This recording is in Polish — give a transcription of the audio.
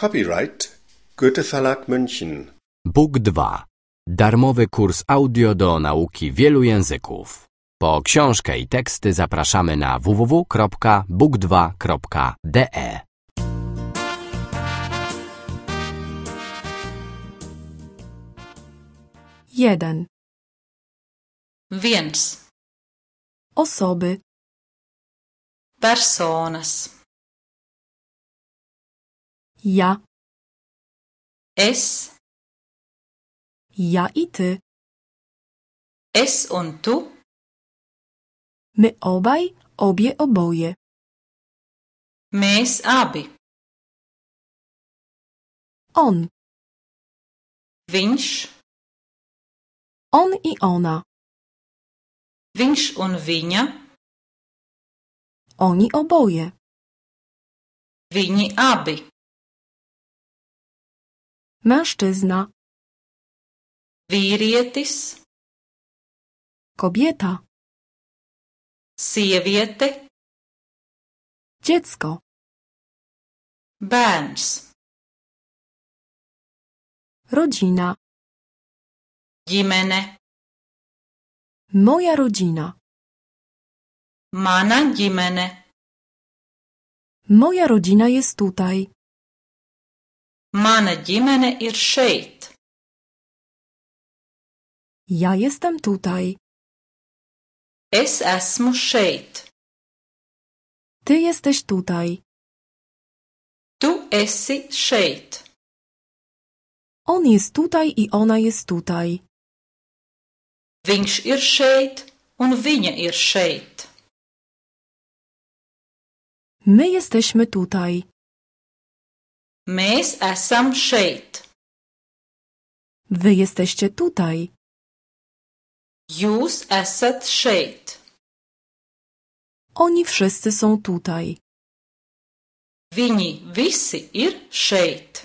Copyright Goethe Verlag München. Bóg 2. Darmowy kurs audio do nauki wielu języków. Po książkę i teksty zapraszamy na www.book2.de. Jeden. Viens. Osoby. Personas. Ja. Es. Ja i ty. Es und tu. My obaj, obie, oboje. Mēs abi. On. Viņš. On i ona. Viņš un viņa. Oni oboje. Viņi abi. Mężczyzna. Vīrietis. Kobieta. Sieviete. Dziecko. Bērns. Rodzina. Ģimene. Moja rodzina. Mana ģimene. Moja rodzina jest tutaj. Mana ģimene ir šeit. Ja jestem tutaj. Es esmu šeit. Ty jesteś tutaj. Tu esi šeit. On jest tutaj i ona jest tutaj. Viņš ir šeit un viņa ir šeit. My jesteśmy tutaj. Mēs esam šeit. Wy jesteście tutaj. Jūs esat šeit. Oni wszyscy są tutaj. Viņi visi ir šeit.